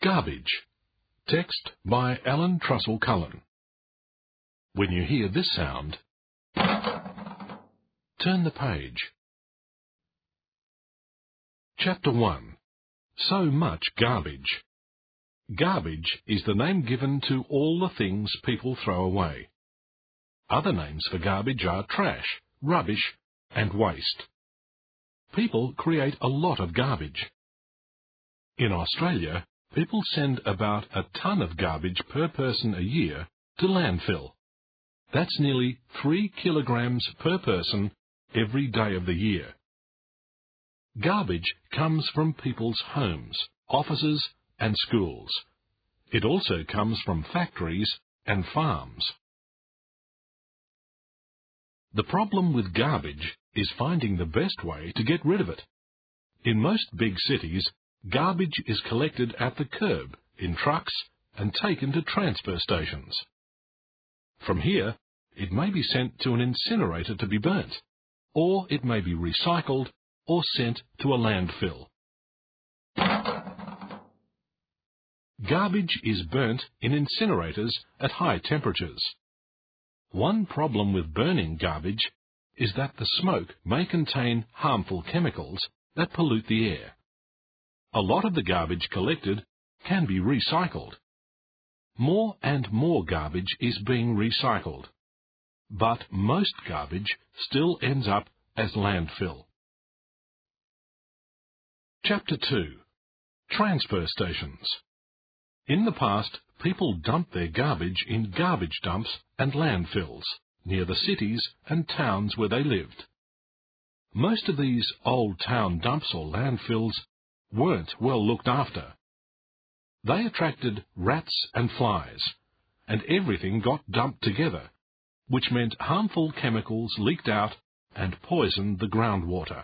Garbage. Text by Alan Trussell Cullen. When you hear this sound, turn the page. Chapter 1. So much garbage. Garbage is the name given to all the things people throw away. Other names for garbage are trash, rubbish, and waste. People create a lot of garbage. In Australia, people send about a ton of garbage per person a year to landfill. That's nearly 3 kilograms per person every day of the year. Garbage comes from people's homes, offices and schools. It also comes from factories and farms. The problem with garbage is finding the best way to get rid of it. In most big cities, garbage is collected at the curb in trucks and taken to transfer stations. From here, it may be sent to an incinerator to be burnt, or it may be recycled or sent to a landfill. Garbage is burnt in incinerators at high temperatures. One problem with burning garbage is that the smoke may contain harmful chemicals that pollute the air. A lot of the garbage collected can be recycled. More and more garbage is being recycled, but most garbage still ends up as landfill. Chapter 2. Transfer stations. In the past, people dumped their garbage in garbage dumps and landfills near the cities and towns where they lived. Most of these old town dumps or landfills weren't well looked after. They attracted rats and flies, and everything got dumped together, which meant harmful chemicals leaked out and poisoned the groundwater.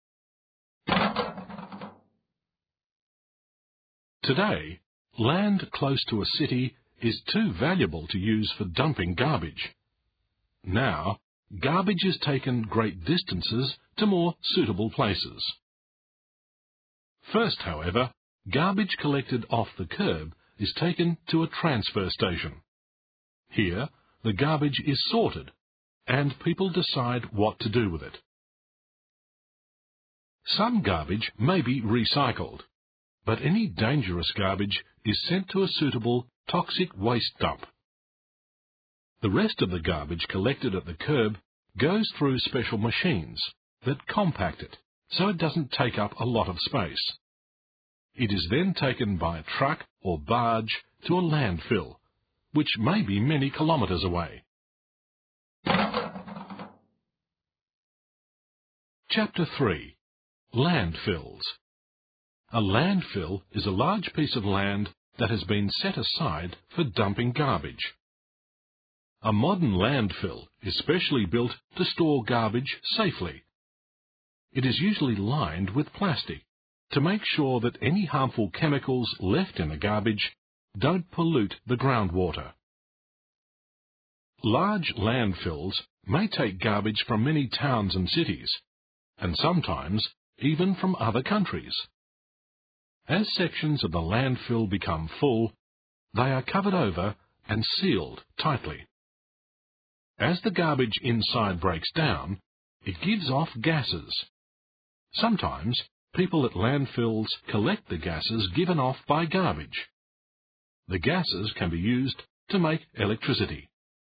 Today, land close to a city is too valuable to use for dumping garbage. Now, garbage is taken great distances to more suitable places. First, however, garbage collected off the curb is taken to a transfer station. Here, the garbage is sorted, and people decide what to do with it. Some garbage may be recycled, but any dangerous garbage is sent to a suitable toxic waste dump. The rest of the garbage collected at the curb goes through special machines that compact it so it doesn't take up a lot of space. It is then taken by a truck or barge to a landfill, which may be many kilometres away. Chapter 3. Landfills. A landfill is a large piece of land that has been set aside for dumping garbage. A modern landfill is specially built to store garbage safely. It is usually lined with plastic to make sure that any harmful chemicals left in the garbage don't pollute the groundwater. Large landfills may take garbage from many towns and cities, and sometimes even from other countries. As sections of the landfill become full, they are covered over and sealed tightly. As the garbage inside breaks down, it gives off gases. Sometimes people at landfills collect the gases given off by garbage. The gases can be used to make electricity.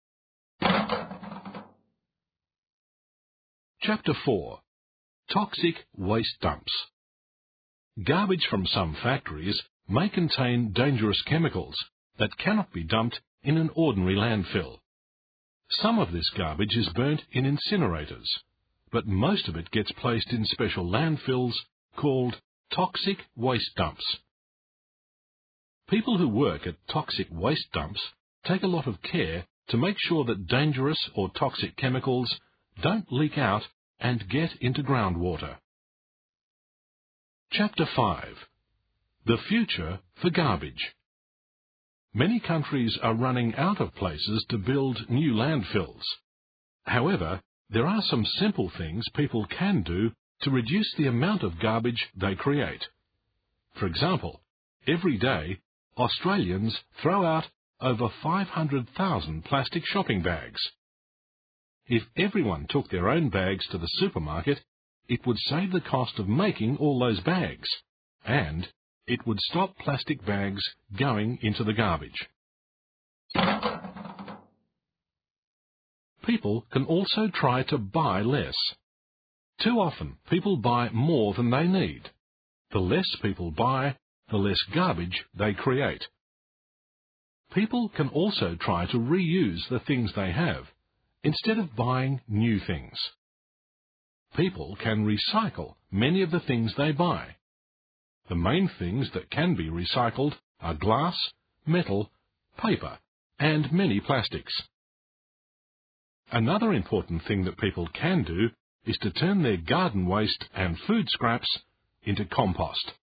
Chapter 4. Toxic waste dumps. Garbage from some factories may contain dangerous chemicals that cannot be dumped in an ordinary landfill. Some of this garbage is burnt in incinerators, but most of it gets placed in special landfills called toxic waste dumps. People who work at toxic waste dumps take a lot of care to make sure that dangerous or toxic chemicals don't leak out and get into groundwater. Chapter 5. The future for garbage. Many countries are running out of places to build new landfills. However, there are some simple things people can do to reduce the amount of garbage they create. For example, every day Australians throw out over 500,000 plastic shopping bags. If everyone took their own bags to the supermarket, it would save the cost of making all those bags, and it would stop plastic bags going into the garbage. People can also try to buy less. Too often, people buy more than they need. The less people buy, the less garbage they create. People can also try to reuse the things they have, instead of buying new things. People can recycle many of the things they buy. The main things that can be recycled are glass, metal, paper, and many plastics. Another important thing that people can do is to turn their garden waste and food scraps into compost.